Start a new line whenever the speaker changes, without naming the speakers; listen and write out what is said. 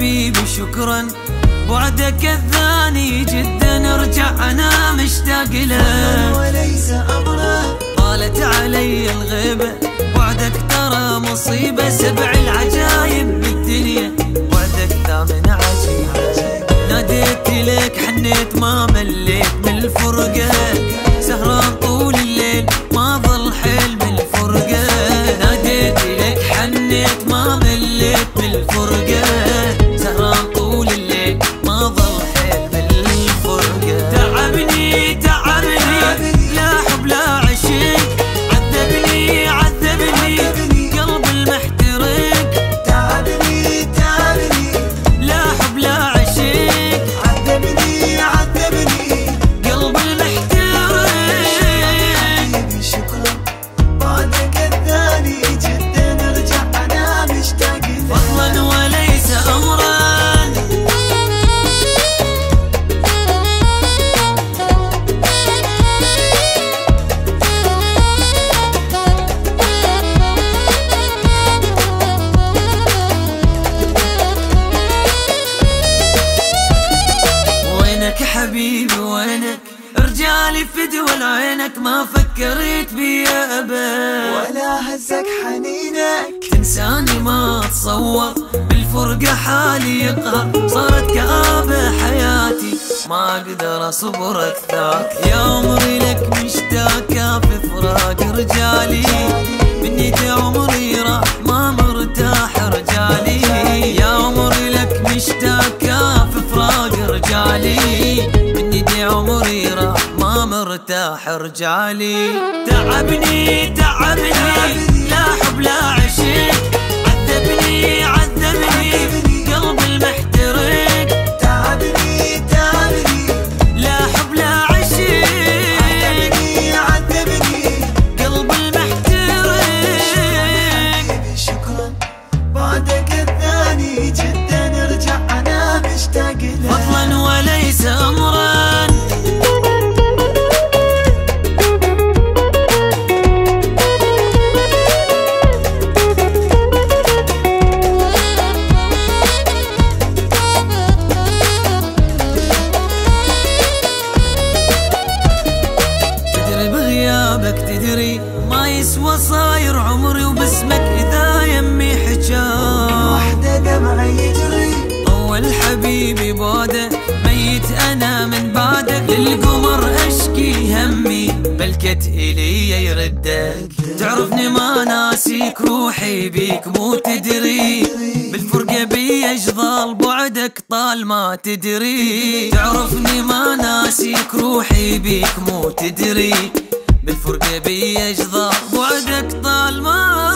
حبيبي شكرا، بعدك الثاني جدا ارجع انا مشتاق له
وليس امره.
طالت علي الغيبة بعدك ترى مصيبة، 7 العجايب بالدنيا بعدك ثامن عجيبة. ناديت لك حنيت ما مليت من الفرقة، سهران طول الليل ما ظل حيل من الفرقة. ناديت لك حنيت ما مليت من الفرقة، سهران طول الليل ما ظل حيل من الفرقة. تعبني لا حب لا عشق، عذبني قلب المحترق.
تعبني
لا حب لا عشق،
عذبني
قلب المحترق.
حبيبي شكرا، بعدك الثاني جدا ارجع انا مشتاق له
فضلا وليس امرا. وينك حبيبي وينك، رجالي في دول عينك ما فكرت بي ابد،
ولا هزك حنينك.
تنساني ما اتصور بالفرقة حالي يقهر، صارت كآبة حياتي ما اقدر اصبر اكثر. يا عمري لك مشتاقة في فراق رجالي، مني عمري راح ما مرتاح رجالي. يا عمري لك مشتاقة في فراق رجالي، مني عمري راح ما مرتاح رجالي. تعبني لا حب لا عشق، عذبني قلب المحترق.
تعبني
لا حب لا عشق،
عذبني
قلب المحترق.
حبيبي شكرا، بعدك الثاني جدا ارجع انا مشتاق له
فضلا وليس امرا. تدري ما يسوى صاير عمري وباسمك إذا يمي حجاب،
وحدة دمعي يجري.
طول حبيبي بعده ميت أنا من بعدك، للقمر أشكي همي بلكت إلي يردك. تعرفني ما ناسيك روحي بيك مو تدري، بالفرقة بي أجضال بعدك طال ما تدري. تعرفني ما ناسيك روحي بيك مو تدري، بالفرقة بي أجضال بعدك طال ما